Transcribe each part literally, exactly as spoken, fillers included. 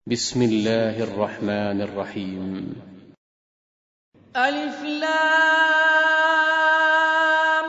بسم الله الرحمن الرحيم. ألف لام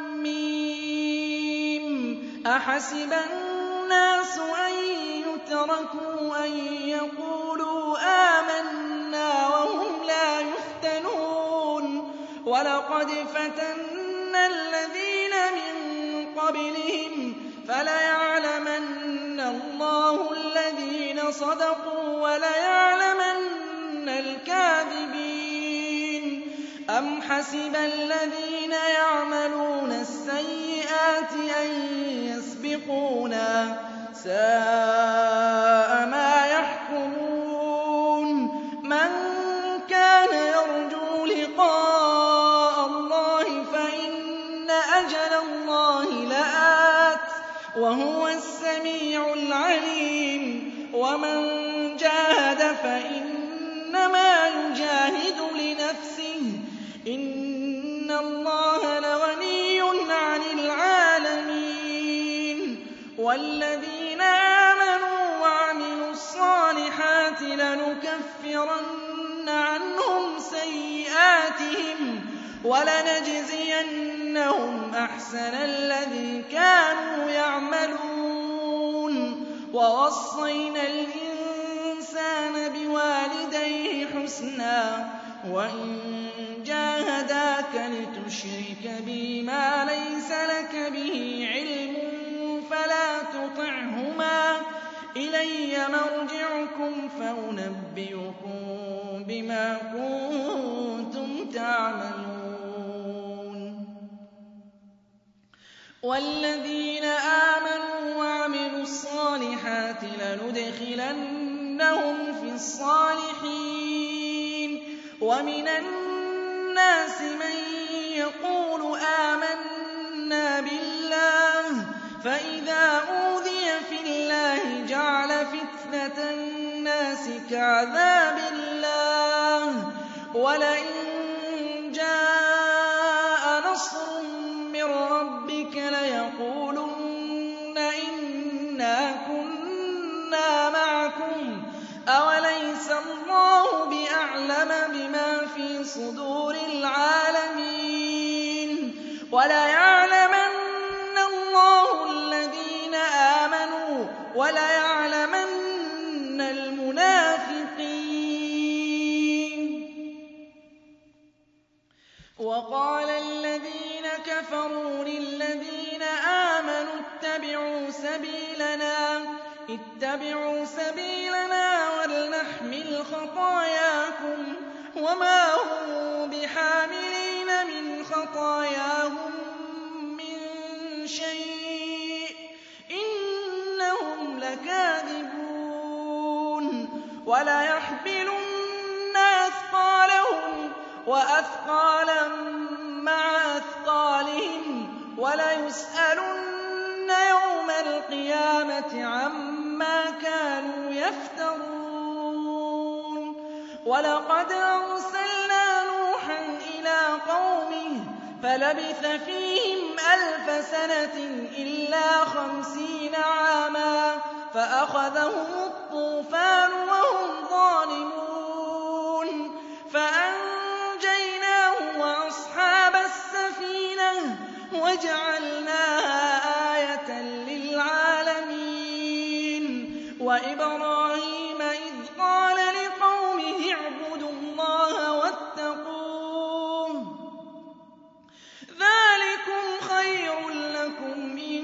ميم. أحسب الناس أن يتركوا أن يقولوا آمنا وهم لا يفتنون ولقد فتنا الذين من قبلهم فليعلمن الله الذين صدقوا وليعلمن الكاذبين. أم حسب الذين يعملون السيئات أن يسبقونا ساء ما يحكمون. من كان يرجو لقاء الله فإن أجل الله لآت وهو السميع العليم. ومن جاهد فإنما يجاهد لنفسه إن الله لغني عن العالمين. والذين آمنوا وعملوا الصالحات لنكفرن عنهم سيئاتهم ولنجزينهم أحسن الذي كانوا يعملون. ووصينا الإنسان بوالديه حسنا وإن جاهداك لتشرك بي ما ليس لك به علم فلا تطعهما إلي مرجعكم فأنبئكم بما كنتم تعملون. والذين آمنوا وعملوا الصالحات لندخلنهم في الصالحين. ومن الناس من يقول آمنا بالله فإذا أوذي في الله جعل فتنة الناس كعذاب الله ولئن جاء نصر من ربك ليقولن إنا كنا معكم أوليس الله بأعلم بما في صدور العالمين. وليعلمن الله الذين آمنوا وليعلمن المنافقين. وقال الذين كفروا للذين آمنوا اتبعوا سبيلنا اتبعوا سبيلنا ولنحمل خطاياكم وما هم بحاملين من خطاياهم من شيء إنهم لكاذبون. وليحملن أثقالهم وأثقالا مع أثقالهم وليسألن يوم القيامة عما كانوا يفترون. ولقد أرسلنا نوحا إلى قومه فلبث فيهم ألف سنة إلا خمسين عاما فأخذهم الطوفان وهم ظالمون فأنجيناه وأصحاب السفينة وجعلناها آية للعالمين. وإبراهيم إذ قال لقومه اعبدوا الله واتقوه ذلكم خير لكم إن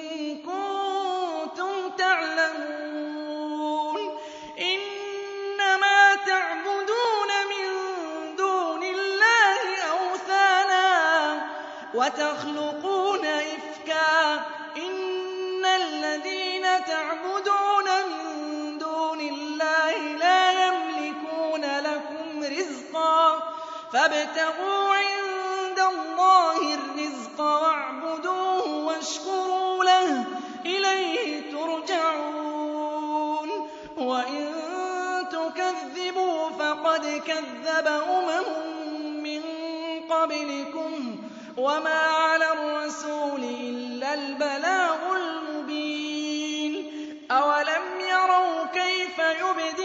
كنتم تعلمون. إنما تعبدون من دون الله أوثانا وتخلقون إفكا إن الذين تعبدون من دون الله لا يملكون لكم رزقا فابتغوا عند الله الرزق واعبدوه واشكروا له إليه ترجعون. وإن تكذبوا فقد كذب أمم من قبلكم وما على الرسول إلا البلاغ المبين. أولم يروا كيف يبدئ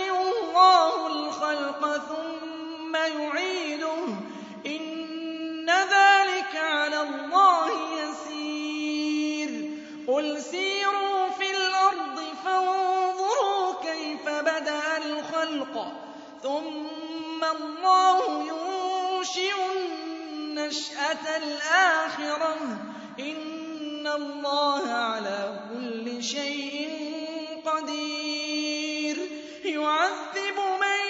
يُعِيدُهُ ۚ إِنَّ ذَٰلِكَ عَلَى اللَّهِ يَسِيرٌ قُلْ سِيرُوا فِي الْأَرْضِ فَانظُرُوا كَيْفَ بَدَأَ الْخَلْقَ ثُمَّ اللَّهُ يُنشِئُ النَّشْأَةَ الْآخِرَةَ ۚ إِنَّ اللَّهَ عَلَىٰ كُلِّ شَيْءٍ قَدِيرٌ يُعَذِّبُ مَن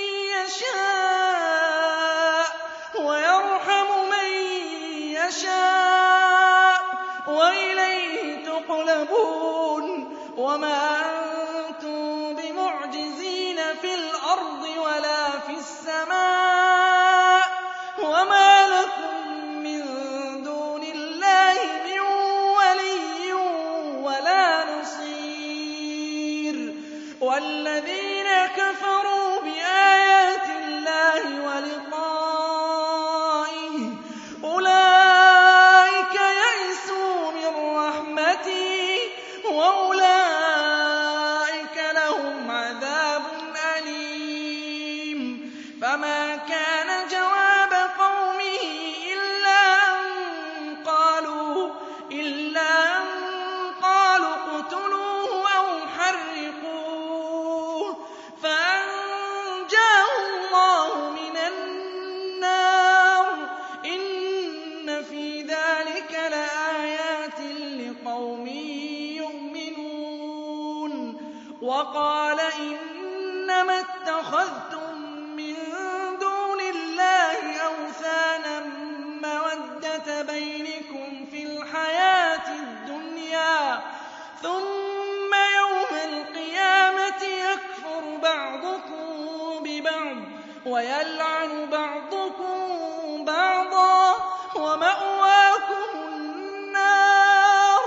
يَشَاءُ وَيَرْحَمُ مَن يَشَاءُ وَإِلَيْهِ تُقْلَبُونَ وَمَا أَنتُم بِمُعْجِزِينَ فِي الْأَرْضِ وَلَا فِي السَّمَاءِ وَمَا لَكُم مِّن دُونِ اللَّهِ مِن وَلِيٍّ وَلَا نَصِيرٍ وَالَّذِينَ كَفَرُوا بِآيَاتِ اللَّهِ وَلِقَائِهِ أُولَٰئِكَ يَئِسُوا مِن رَّحْمَتِي وَأُولَٰئِكَ لَهُمْ عَذَابٌ أَلِيمٌ فَمَا كَانَ جَوَابَ قَوْمِهِ إِلَّا أَن قَالُوا إِلَّا أَن قَالُوا اقْتُلُوهُ أَوْ حَرِّقُوهُ فَأَنجَاهُ اللَّهُ مِنَ النَّارِ ۚ إِنَّ فِي ذَٰلِكَ لَآيَاتٍ لِّقَوْمٍ يُؤْمِنُونَ وَقَالَ إِنَّمَا اتَّخَذْتُم مِّن دُونِ اللَّهِ أَوْثَانًا مَّوَدَّةَ بَيْنِكُمْ فِي الْحَيَاةِ الدُّنْيَا ۖ ثُمَّ يَوْمَ الْقِيَامَةِ يَكْفُرُ بَعْضُكُم بِبَعْضٍ وَيَلْعَنُ بَعْضُكُم بَعْضًا وَمَأْوَاكُمُ النَّارُ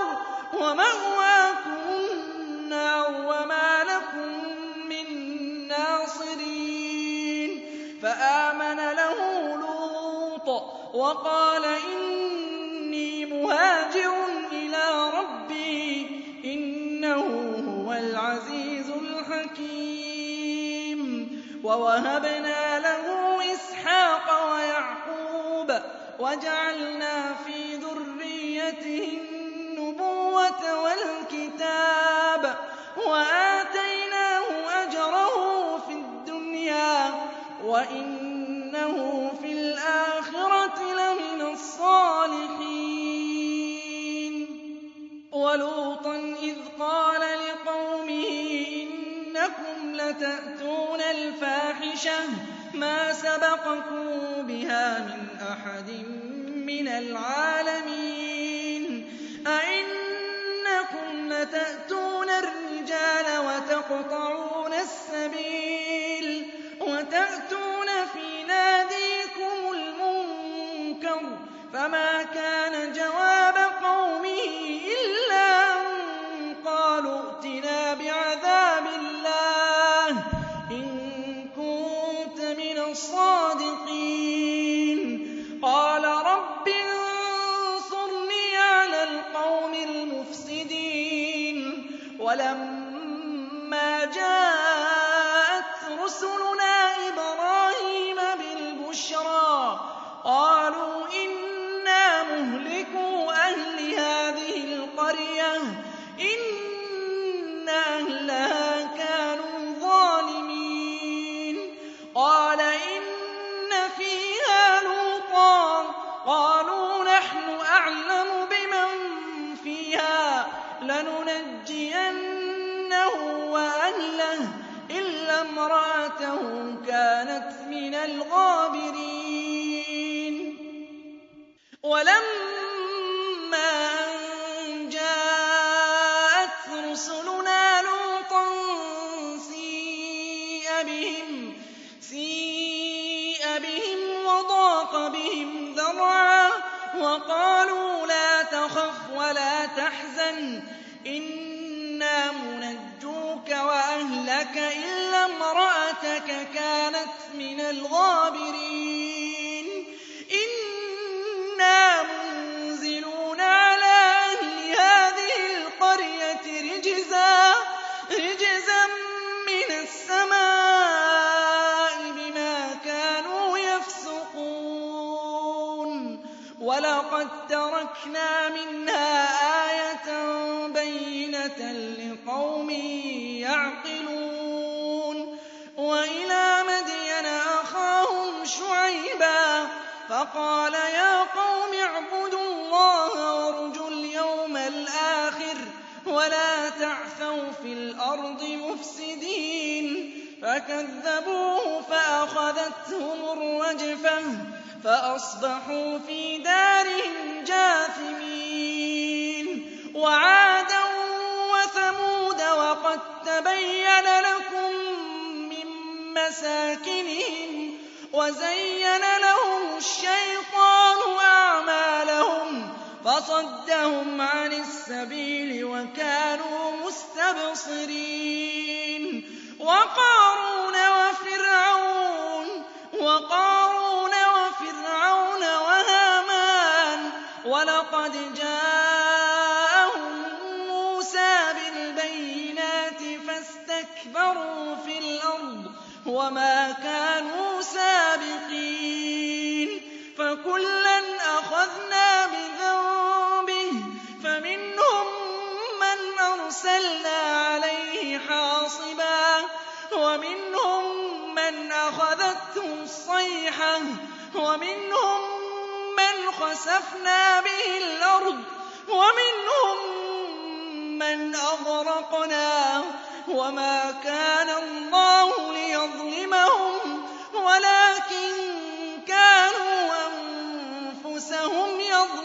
وَمَا لَكُم مِّن نَّاصِرِينَ فَآمَنَ لَهُ لُوطٌ وَقَالَ إِنِّي مُهَاجِرٌ إِلَىٰ رَبِّي إِنَّهُ هُوَ الْعَزِيزُ الْحَكِيمُ وَوَهَبْنَا لَهُ إِسْحَاقَ وَيَعْقُوبَ وَجَعَلْنَا فِي ذُرِّيَّتِهِ النُّبُوَّةَ وَالْكِتَابَ وَآتَيْنَاهُ أَجْرَهُ فِي الدُّنْيَا ۖ وَإِنَّهُ فِي الْآخِرَةِ لَمِنَ الصَّالِحِينَ وَلُوطًا إِذْ قَالَ لِقَوْمِهِ إِنَّكُمْ لَتَأْتُونَ الْفَاحِشَةَ مَا سَبَقَكُم بِهَا مِنْ أَحَدٍ مِّنَ الْعَالَمِينَ أَئِنَّكُمْ لَتَأْتُونَ الرِّجَالَ وَتَقْطَعُونَ السَّبِيلَ وَتَأْتُونَ فِي نَادِيكُمُ الْمُنكَرَ فَمَا كَانَ جَوَابَ قَوْمِهِ إِلَّا أَن قَالُوا ائْتِنَا بِعَذَابِ اللَّهِ إِن كُنتَ مِنَ الصَّادِقِينَ قَالَ رَبِّ انصُرْنِي عَلَى الْقَوْمِ الْمُفْسِدِينَ وَلَمَّا جَاءَتْ رُسُلُنَا إِبْرَاهِيمَ بِالْبُشْرَىٰ قَالُوا إِنَّا مُهْلِكُو أَهْلِ هَٰذِهِ الْقَرْيَةِ إِنَّ أَهْلَهَا كَانُوا ظَالِمِينَ قَالَ إِنَّ فِيهَا لُوطًا قَالُوا نَحْنُ أَعْلَمُ بِمَن فِيهَا لَنُنَجِّيَنَّهُ وَأَهْلَهُ إِلَّا امْرَأَتَهُ كَانَتْ مِنَ الْغَابِرِينَ وَلَمَّا أَن جَاءَتْ رُسُلُنَا لُوطًا سِيءَ بِهِمْ وَضَاقَ بِهِمْ ذَرْعًا وَقَالُوا لَا تَخَفْ وَلَا تَحْزَنْ إِنَّا مُنَجُّوكَ وَأَهْلَكَ إِلَّا امْرَأَتَكَ كَانَتْ مِنَ الْغَابِرِينَ إِنَّا مُنزِلُونَ عَلَىٰ أَهْلِ هَٰذِهِ الْقَرْيَةِ رِجْزًا مِّنَ السَّمَاءِ بِمَا كَانُوا وَتَرَكْنَا مِنْهَا آيَةً بَيِّنَةً لِّقَوْمٍ يَعْقِلُونَ وَإِلَىٰ مَدْيَنَ أَخَاهُمْ شُعَيْبًا فَقَالَ يَا قَوْمِ اعْبُدُوا اللَّهَ وَارْجُوا الْيَوْمَ الْآخِرَ وَلَا تَعْثَوْا فِي الْأَرْضِ مُفْسِدِينَ فَكَذَّبُوهُ فَأَخَذَتْهُمُ الرَّجْفَةُ فَأَصْبَحُوا فِي دَارِهِمْ جَاثِمِينَ وَعَادًا وَثَمُودَ وَقَد تَّبَيَّنَ لَكُم مِّن مَّسَاكِنِهِمْ وَزَيَّنَ لَهُمُ الشَّيْطَانُ أَعْمَالَهُمْ فَصَدَّهُمْ عَنِ السَّبِيلِ وَكَانُوا مُسْتَبْصِرِينَ وَقَارُونَ وَفِرْعَوْنَ وَقَارُونَ وَفِرْعَوْنَ وَهَامَانَ وَلَقَدْ جَاءَهُم مُّوسَىٰ بِالْبَيِّنَاتِ فَاسْتَكْبَرُوا فِي الْأَرْضِ وَمَا كَانُوا سَابِقِينَ فَكُلًّا أَخَذْنَا بِذَنبِهِ فَمِنْهُم مَّنْ أَرْسَلْنَا عَلَيْهِ حَاصِبًا وَمِنْهُم مَّنْ أَخَذَتْهُ الصَّيْحَةُ وَمِنْهُم مَّنْ خَسَفْنَا بِهِ الْأَرْضَ وَمِنْهُم مَّنْ أَغْرَقْنَا وَمَا كَانَ اللَّهُ لِيَظْلِمَهُمْ وَلَٰكِن كَانُوا أَنفُسَهُمْ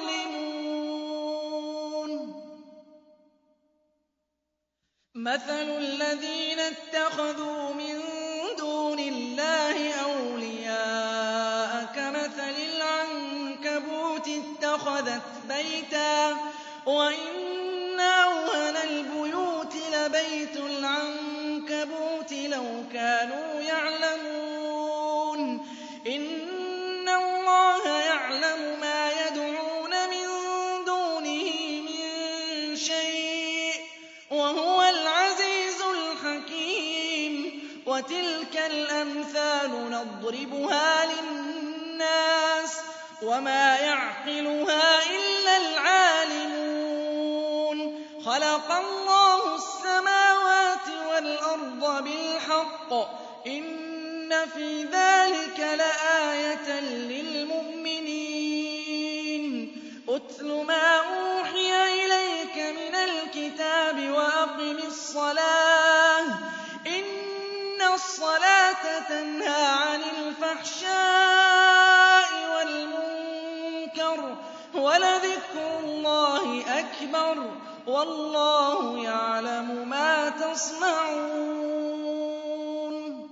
يَظْلِمُونَ مَثَلُ الَّذِينَ اتَّخَذُوا مِن دُونِ اللَّهِ أَوْلِيَاءَ كَمَثَلِ الْعَنكَبُوتِ اتَّخَذَتْ بَيْتًا وَإِنَّ أَوْهَنَ الْبُيُوتِ لَبَيْتُ الْعَنكَبُوتِ لَوْ كَانُوا يَعْلَمُونَ إِنَّ اللَّهَ يَعْلَمُ مَا يَدْعُونَ مِن دُونِهِ مِن شَيْءٍ وَهُوَ الْعَزِيزُ الْحَكِيمُ وَتِلْكَ الْأَمْثَالُ نَضْرِبُهَا لِلنَّاسِ وَمَا يَعْقِلُهَا إِلَّا الْعَالِمُونَ خَلَقَ اللَّهُ السَّمَاوَاتِ وَالْأَرْضَ بِالْحَقِّ ۚ إِنَّ فِي ذَٰلِكَ لَآيَةً لِّلْمُؤْمِنِينَ اتْلُ مَا أُوحِيَ إِلَيْكَ مِنَ الْكِتَابِ وَأَقِمِ الصَّلَاةَ ۖ إِنَّ الصَّلَاةَ تَنْهَىٰ عَنِ الْفَحْشَاءِ وَالْمُنكَرِ ۚ وَلَذِكْرُ اللَّهِ أَكْبَرُ ۗ وَاللَّهُ يَعْلَمُ مَا تَصْنَعُونَ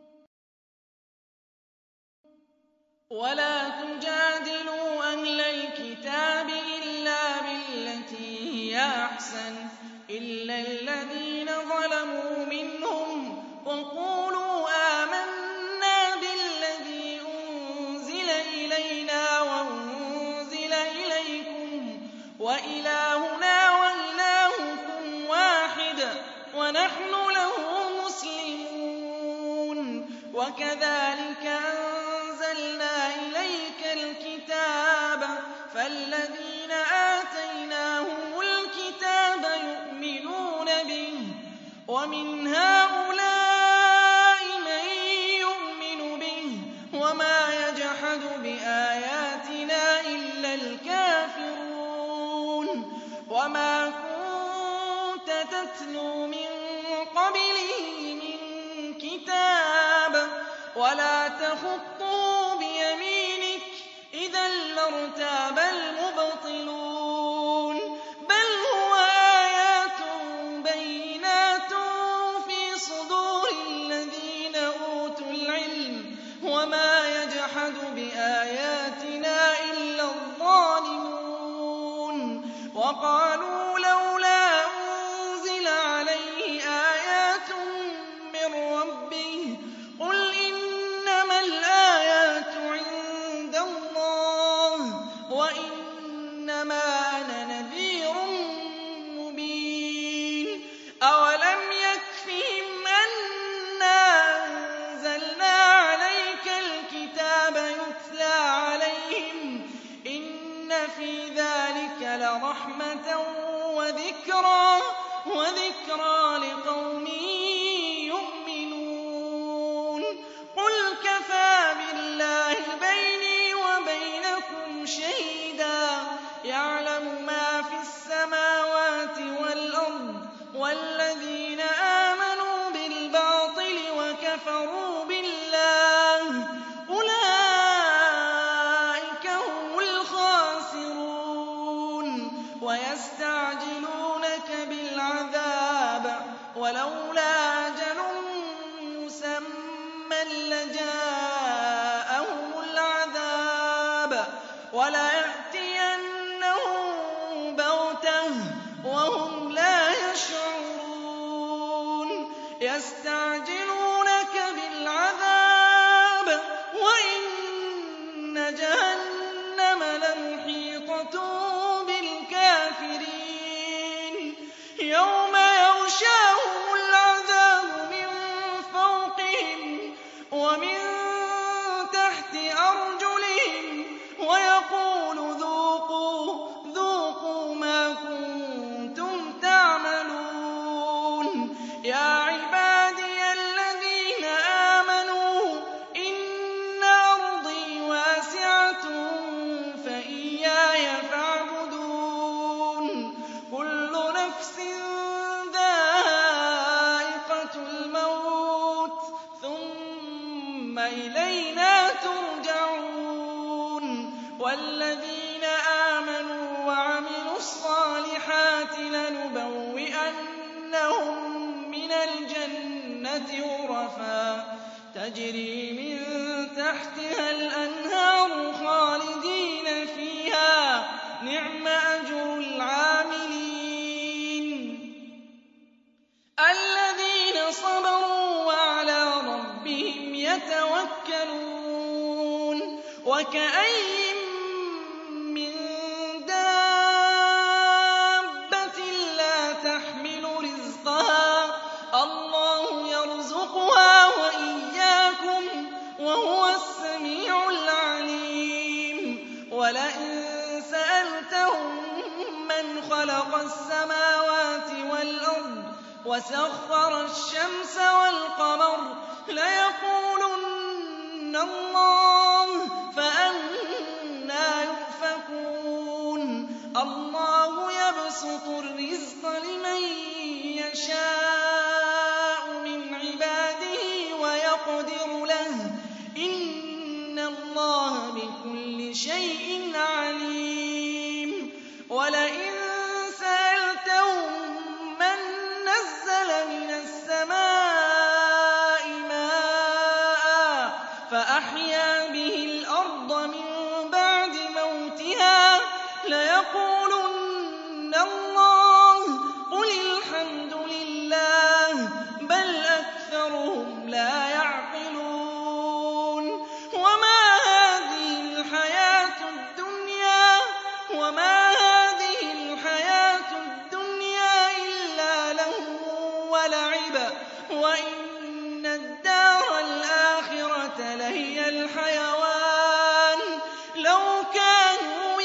وَلَا تُجَادِلُوا أَهْلَ الْكِتَابِ إِلَّا بِالَّتِي هِيَ أَحْسَنُ إِلَّا الَّذِينَ ظَلَمُوا مِنْهُمْ وَقُولُوا آمَنَّا بِالَّذِي أُنزِلَ إِلَيْنَا وَأُنزِلَ إِلَيْكُمْ وَإِلَٰهُنَا وَإِلَٰهُكُمْ وَاحِدٌ وَنَحْنُ لَهُ مُسْلِمُونَ وَكَذَٰلِكَ أَنزَلْنَا إِلَيْكَ الْكِتَابَ فَالَّذِينَ آتَيْنَاهُمُ الْكِتَابَ يُؤْمِنُونَ بِهِ وَمِنْ هَٰؤُلَاءِ مَن يُؤْمِنُ بِهِ وَمَا يَجْحَدُ بِآيَاتِنَا إِلَّا الْكَافِرُونَ وَمَا كُنتَ تَتْلُو مِن قَبْلِهِ مِن كِتَابٍ وَلَا تَخُطُّهُ بِيَمِينِكَ إِذًا لَّارْتَابَ الْمُبْطِلُونَ بَلْ هُوَ آيَاتٌ بَيِّنَاتٌ فِي صُدُورِ الَّذِينَ أُوتُوا الْعِلْمَ وَمَا يَجْحَدُ بِآيَاتِنَا إِلَّا الظَّالِمُونَ وَقَالُوا لَوْلَا أُنزِلَ عَلَيْهِ آيَاتٌ مِّن رَّبِّهِ قُلْ إِنَّمَا الْآيَاتُ عِندَ اللَّهِ وَإِنَّمَا كَفَرُوا بِاللَّهِ أُولَٰئِكَ هُمُ الْخَاسِرُونَ وَيَسْتَعْجِلُونَكَ بِالْعَذَابِ وَلَوْلَا أَجَلٌ مُّسَمًّى لَّجَاءَهُمُ الْعَذَابُ وَلَيَأْتِيَنَّهُم بَغْتَةً وَهُمْ لَا يَشْعُرُونَ يَسْتَعْجِلُونَكَ بِالْعَذَابِ وَإِنَّ جَهَنَّمَ لَمُحِيطَةٌ بِالْكَافِرِينَ يَوْمَ يَغْشَاهُمُ الْعَذَابُ مِن فَوْقِهِمْ وَمِن تَحْتِ أَرْجُلِهِمْ وَيَقُولُ ذُوقُوا مَا كُنتُمْ تَعْمَلُونَ يَا عِبَادِيَ الَّذِينَ آمَنُوا إِنَّ أَرْضِي وَاسِعَةٌ فَإِيَّايَ فَاعْبُدُونِ كُلُّ نَفْسٍ ذَائِقَةُ الْمَوْتِ ثُمَّ إِلَيْنَا تُرْجَعُونَ وَالَّذِينَ آمَنُوا وَعَمِلُوا الصَّالِحَاتِ لَنُبَوِّئَنَّهُم مِّنَ الْجَنَّةِ غُرَفًا تَجْرِي مِن تَحْتِهَا الْأَنْهَارُ خَالِدِينَ فِيهَا ۚ نِعْمَ أَجْرُ الْعَامِلِينَ الَّذِينَ صَبَرُوا وَعَلَىٰ رَبِّهِمْ يَتَوَكَّلُونَ وَكَأَيِّن مِّن دَابَّةٍ لَّا تَحْمِلُ رِزْقَهَا اللَّهُ يَرْزُقُهَا وَإِيَّاكُمْ ۚ وَهُوَ السَّمِيعُ الْعَلِيمُ وَلَئِن سَأَلْتَهُم مَّنْ خَلَقَ السَّمَاوَاتِ وَالْأَرْضَ وَسَخَّرَ الشَّمْسَ وَالْقَمَرَ لَيَقُولُنَّ اللَّهُ ۖ فَأَنَّىٰ يُؤْفَكُونَ اللَّهُ يَبْسُطُ الرِّزْقَ لِمَن يَشَاءُ مِنْ عِبَادِهِ وَيَقْدِرُ لَهُ ۚ إِنَّ اللَّهَ بِكُلِّ شَيْءٍ عَلِيمٌ وَلَئِن سَأَلْتَهُم مَّن نَّزَّلَ مِنَ السَّمَاءِ مَاءً فَأَحْيَا بِهِ الْأَرْضَ مِن بَعْدِ مَوْتِهَا لَيَقُولُنَّ اللَّهُ ۚ قُلِ الْحَمْدُ لِلَّهِ ۚ بَلْ أَكْثَرُهُمْ لَا يَعْقِلُونَ وَمَا هَٰذِهِ الْحَيَاةُ الدُّنْيَا إِلَّا لَهْوٌ وَلَعِبٌ ۚ وَإِنَّ الدَّارَ الْآخِرَةَ لَهِيَ الْحَيَوَانُ ۚ لَوْ كَانُوا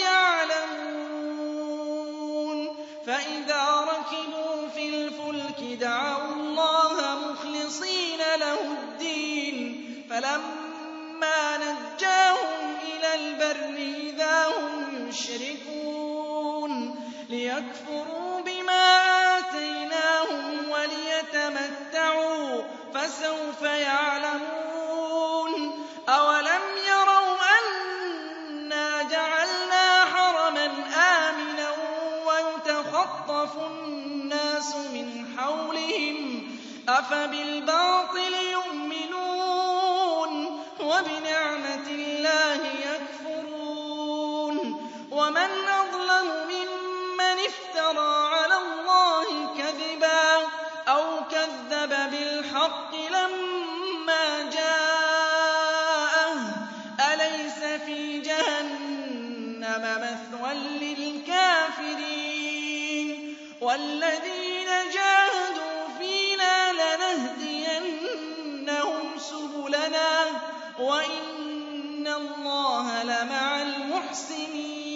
يَعْلَمُونَ فَإِذَا رَكِبُوا فِي الْفُلْكِ دَعَوُا اللَّهَ مُخْلِصِينَ لَهُ الدِّينَ فَلَمَّا نَجَّاهُمْ إِلَى الْبَرِّ إِذَا هُمْ يُشْرِكُونَ لِيَكْفُرُوا بِمَا آتَيْنَاهُمْ وَلِيَتَمَتَّعُوا ۖ فَسَوْفَ يَعْلَمُونَ أَوَلَمْ يَرَوْا أَنَّا جَعَلْنَا حَرَمًا آمِنًا وَيُتَخَطَّفُ النَّاسُ مِنْ حَوْلِهِمْ ۚ أَفَبِالْبَاطِلِ يُؤْمِنُونَ وَبِنِعْمَةِ اللَّهِ يَكْفُرُونَ وَمَنْ أَظْلَمُ مِمَّنِ افْتَرَىٰ عَلَى اللَّهِ كَذِبًا أَوْ كَذَّبَ بِالْحَقِّ لَمَّا جَاءَهُ ۚ أَلَيْسَ فِي جَهَنَّمَ مَثْوًى لِّلْكَافِرِينَ وَالَّذِينَ جَاهَدُوا فِينَا لَنَهْدِيَنَّهُمْ سُبُلَنَا ۚ وَإِنَّ اللَّهَ لَمَعَ الْمُحْسِنِينَ